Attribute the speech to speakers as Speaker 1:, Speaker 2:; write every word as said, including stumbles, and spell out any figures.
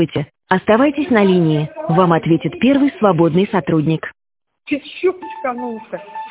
Speaker 1: Здравствуйте. Оставайтесь на линии. Вам ответит первый свободный сотрудник.
Speaker 2: Чуть-чуть тканулся.